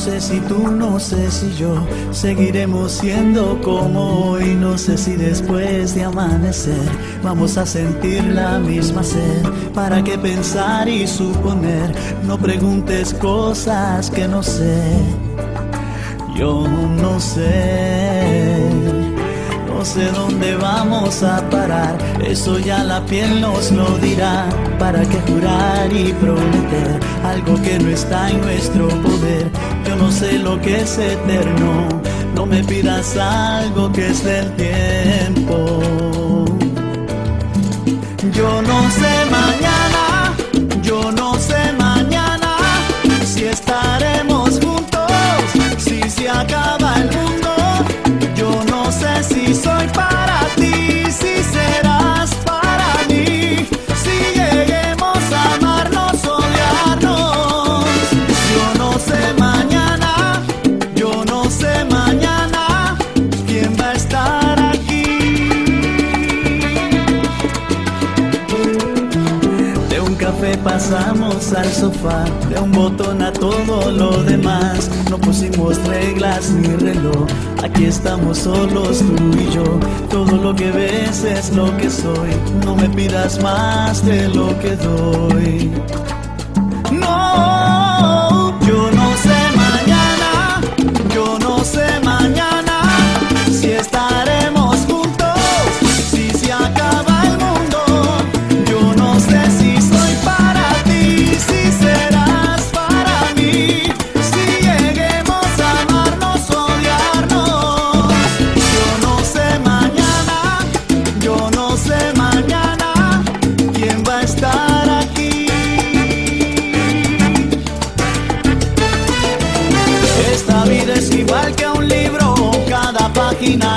sé si tú, no sé si yo seguiremos siendo como hoy. No sé si después de amanecer vamos a sentir la misma sed. ¿Para qué pensar y suponer? No preguntes cosas que no sé. Yo no sé. No sé dónde vamos a parar, eso ya la piel nos lo dirá. ¿Para qué jurar y prometer algo que no está en nuestro poder? Yo no sé lo que es eterno, no me pidas algo que es del tiempo. Yo no sé mañana, yo no sé mañana si estaremos juntos, si se acaba el mundo. Yo no sé si soy para ti, si serás para mí, si lleguemos a amarnos, odiarnos. Yo no sé mañana, yo no sé mañana quién va a estar aquí. De un café pasamos al sofá, de un botón a todo lo demás. No pusimos reglas ni reloj, aquí estamos solos tú y yo. Todo lo que ves es lo que soy, no me pidas más de lo que doy. No, yo no sé mañana, yo no sé mañana si estaremos juntos, si se acaba el mundo. Yo no sé si soy para ti, si serás para mí, si lleguemos a amarnos, odiarnos. Yo no sé mañana, yo no sé mañana quién va a estar aquí. Esta vida es igual que un libro, cada página